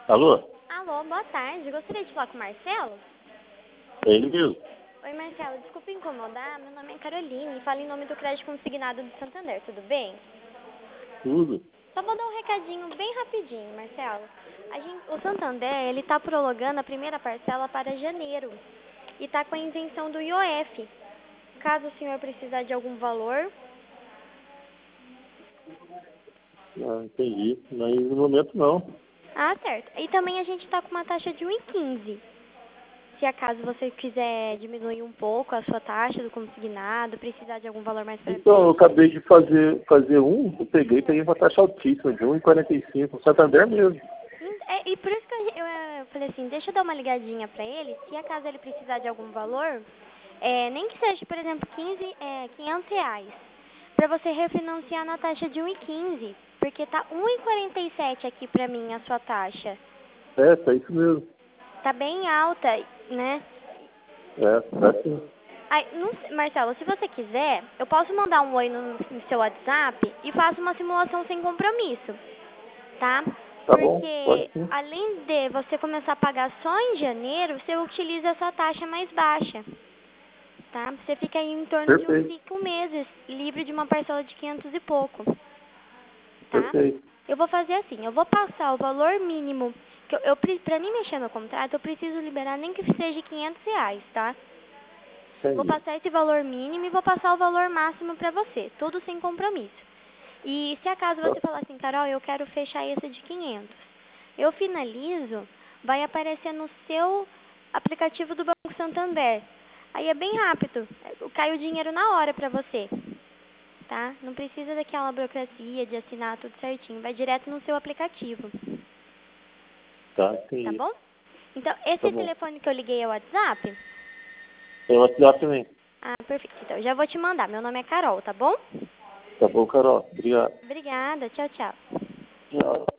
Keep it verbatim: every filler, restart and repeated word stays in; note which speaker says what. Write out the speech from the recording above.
Speaker 1: Alô?
Speaker 2: Alô, boa tarde. Gostaria de falar com o Marcelo?
Speaker 1: É ele mesmo.
Speaker 2: Oi, Marcelo. Desculpa incomodar. Meu nome é Caroline e falo em nome do Crédito Consignado do Santander. Tudo bem?
Speaker 1: Tudo.
Speaker 2: Só vou dar um recadinho bem rapidinho, Marcelo. A gente, o Santander, ele está prorrogando a primeira parcela para janeiro e está com a isenção do I O F. Caso o senhor precisar de algum valor...
Speaker 1: Ah, entendi. Mas no momento não.
Speaker 2: Ah, certo. E também a gente está com uma taxa de um e quinze. Se acaso você quiser diminuir um pouco a sua taxa do consignado, precisar de algum valor mais para
Speaker 1: Então, eu
Speaker 2: frente.
Speaker 1: acabei de fazer, fazer um, eu peguei e peguei uma taxa altíssima, de um e quarenta e cinco, Santander mesmo.
Speaker 2: É, e por isso que eu, eu, eu falei assim, deixa eu dar uma ligadinha para ele, se acaso ele precisar de algum valor, é, nem que seja, por exemplo, quinze, é, quinhentos reais, para você refinanciar na taxa de um e quinze, porque tá um e quarenta e sete aqui para mim a sua taxa.
Speaker 1: É, tá isso mesmo.
Speaker 2: Tá bem alta, né?
Speaker 1: É, tá sim.
Speaker 2: Ai, não sei, Marcelo, se você quiser, eu posso mandar um oi no, no seu WhatsApp e faço uma simulação sem compromisso, tá?
Speaker 1: Tá bom, pode
Speaker 2: Porque
Speaker 1: sim.
Speaker 2: além de você começar a pagar só em janeiro, você utiliza essa taxa mais baixa, tá? Você fica aí em torno de uns
Speaker 1: Perfeito,
Speaker 2: cinco meses livre de uma parcela de quinhentos e pouco, tá?
Speaker 1: perfeito.
Speaker 2: Eu vou fazer assim, eu vou passar o valor mínimo, que eu, eu, pre- pra mim mexer no contrato, eu preciso liberar nem que seja quinhentos reais, tá? Vou
Speaker 1: Entendi.
Speaker 2: passar esse valor mínimo e vou passar o valor máximo para você, tudo sem compromisso. E se acaso
Speaker 1: Tá,
Speaker 2: você falar assim, Carol, eu quero fechar esse de quinhentos, eu finalizo, vai aparecer no seu aplicativo do Banco Santander. Aí é bem rápido, cai o dinheiro na hora para você, tá? Não precisa daquela burocracia de assinar tudo certinho, vai direto no seu aplicativo,
Speaker 1: tá,
Speaker 2: tá
Speaker 1: entendi.
Speaker 2: bom? Então,
Speaker 1: Tá
Speaker 2: esse
Speaker 1: bom.
Speaker 2: telefone que eu liguei é o WhatsApp?
Speaker 1: Tem o WhatsApp também.
Speaker 2: Ah, perfeito. Então, eu já vou te mandar. Meu nome é Carol, tá bom?
Speaker 1: Tá bom, Carol. Obrigado.
Speaker 2: Obrigada. Tchau, tchau.
Speaker 1: Tchau.